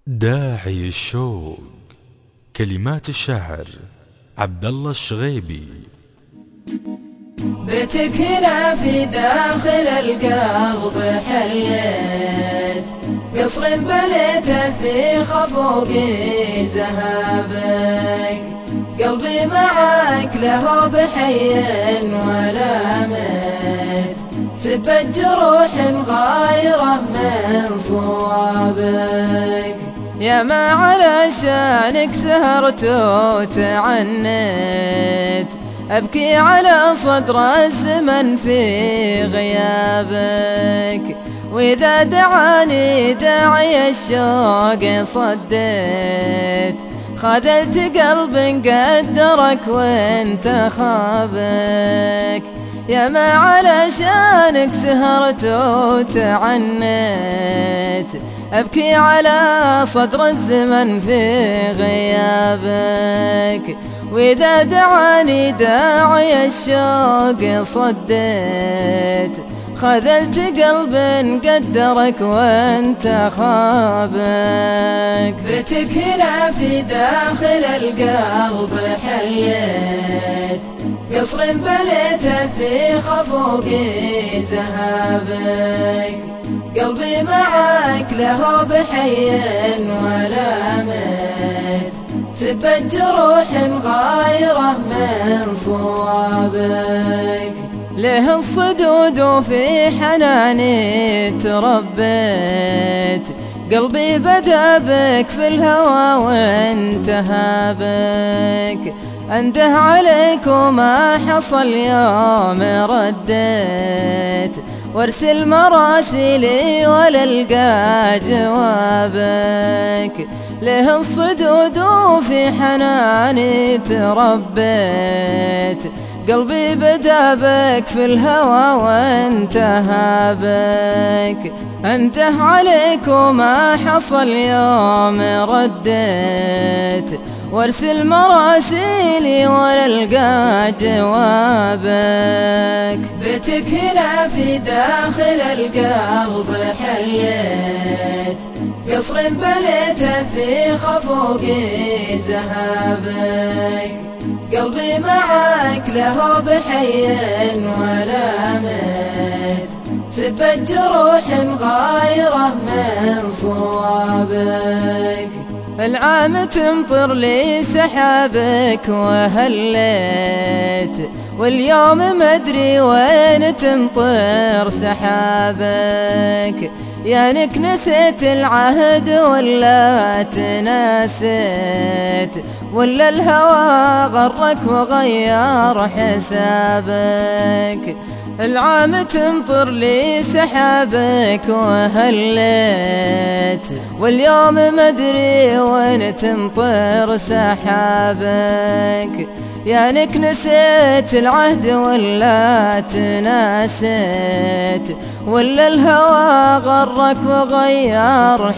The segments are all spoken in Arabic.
داعي الشوق. كلمات الشاعر عبد الله الشغيبي. بيتك هنا في داخل القلب حليت، قصر بنيته في خفوقي زهابك، قلبي معك له بحي ولا ميت، سبت جروح غايره من صوابك، يا ما علشانك سهرت وتعنيت، أبكي على صدر الزمن في غيابك، وإذا دعاني داعي الشوق صديت، خذلت قلب قدرك وانت خابك، يا ما علشانك سهرت وتعنيت، أبكي على صدر الزمن في غيابك، وإذا دعاني داعي الشوق صديت، خذلت قلب قدرك وانت خابك. بيتك هنا في داخل القلب حليت، قصر بنيته في خفوقي زهابك، قلبي معك له بحي ولا ميت، سبت جروح غايره من صوابك، له الصدود في حناني تربيت، قلبي بدا بك في الهوى وانتهى بك، انده عليك وما حصل يوم رديت، وارسل مراسيلي ولا القى جوابك، له الصدود في حناني تربيت، قلبي بدا بك في الهوى وانتهى بك، انده عليك وما حصل يوم رديت، وارسل مراسيلي ولا القى جوابك. بيتك هنا في داخل القلب حليت، قصر بنيته في خفوقي زهابك، قلبي معك له بحي ولا ميت، سبت جروح غايره من صوابك، العام تمطر لي سحابك وهليت، واليوم مدري وين تمطر سحابك، يانك نسيت العهد ولا تناسيت، ولا الهوى غرك وغير حسابك، العام تمطر لي سحابك وهليت، واليوم مدري وين تمطر سحابك، يانك نسيت العهد ولا تناسيت، ولا الهوى غرك وغير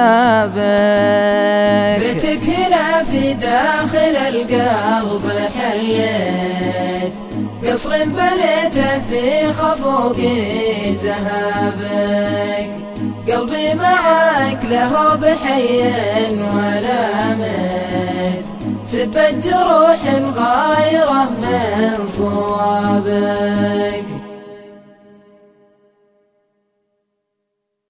حسابك. بيتك هنا في داخل القلب حليت، قصر بنيته في خفوقي زهابك، قلبي معك له بحي ولا ميت، سبت جروح غايره من صوابك.